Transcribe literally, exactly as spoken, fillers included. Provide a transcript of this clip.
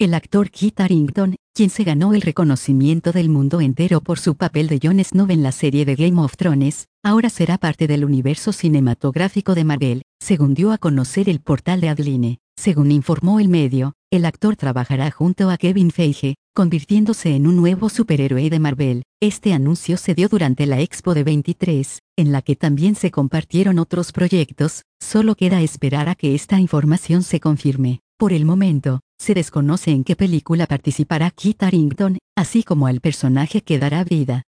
El actor Kit Harington, quien se ganó el reconocimiento del mundo entero por su papel de Jon Snow en la serie de Game of Thrones, ahora será parte del universo cinematográfico de Marvel, según dio a conocer el portal de Adline. Según informó el medio, el actor trabajará junto a Kevin Feige, convirtiéndose en un nuevo superhéroe de Marvel. Este anuncio se dio durante la Expo de veintitrés, en la que también se compartieron otros proyectos. Solo queda esperar a que esta información se confirme. Por el momento, se desconoce en qué película participará Kit Harington, así como al personaje que dará vida.